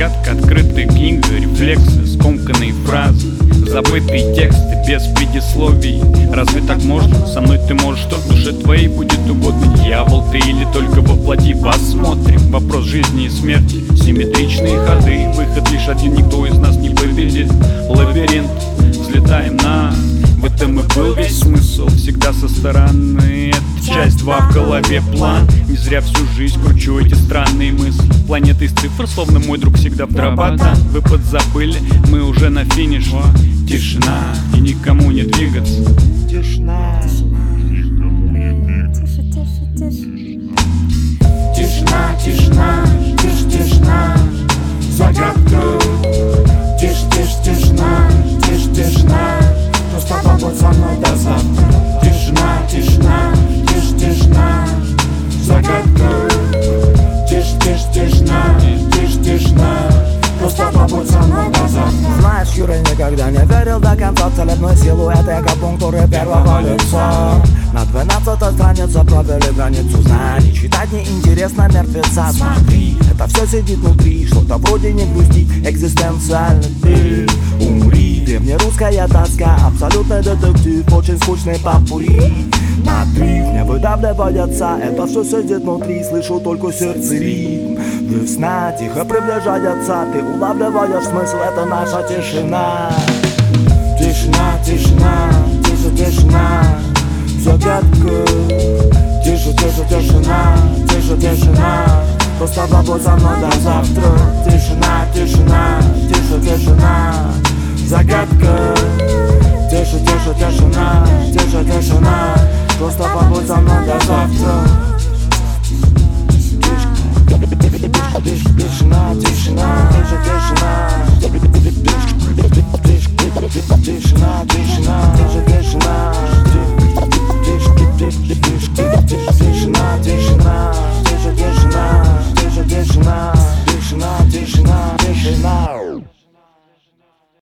Загадка, открытая книга, рефлексы, скомканные фразы, забытые тексты без предисловий. Разве так можно? Со мной ты можешь, что в душе твоей будет угодно. Дьявол ты или только воплоти? Посмотрим. Вопрос жизни и смерти, симметричные ходы, выход лишь один, никто из нас не победит. Лабиринт, взлетаем на... В этом и был весь смысл, всегда со стороны. Это часть 2 в голове план. Не зря всю жизнь кручу эти странные мысли. Планета из цифр, словно мой друг всегда в дрободан. Вы подзабыли, мы уже на финише. Тишина, и никому не двигаться. Тишина. Тишина, тишина, тишина. Загадка. Тишина, тишина. Просто побудь со мной до завтра. Тишина, тишина, тишина. Загадка. Тишина. Просто побудь со мной до завтра. Знаешь, Юра никогда не верил до конца в целебную силу этой акупунктуры первого лица. На 12-й странице провели границу знаний. Читать неинтересно мертвеца. Смотри, это все сидит внутри. Что-то вроде не грусти, экзистенциальный ты. Умри, древнерусская тоска. Абсолютный детектив, очень скучный попури. Надрыв не выдавливается, это все сидит внутри. Слышу только сердце ритм. Весна тихо приближается, ты улавливаешь смысл, это наша тишина. Тишина, тишина, тишина. Загадка. Тишина. Просто побудь со мной до завтра. Тишина. Загадка. Тишина. Просто побудь со мной до завтра. Тишина.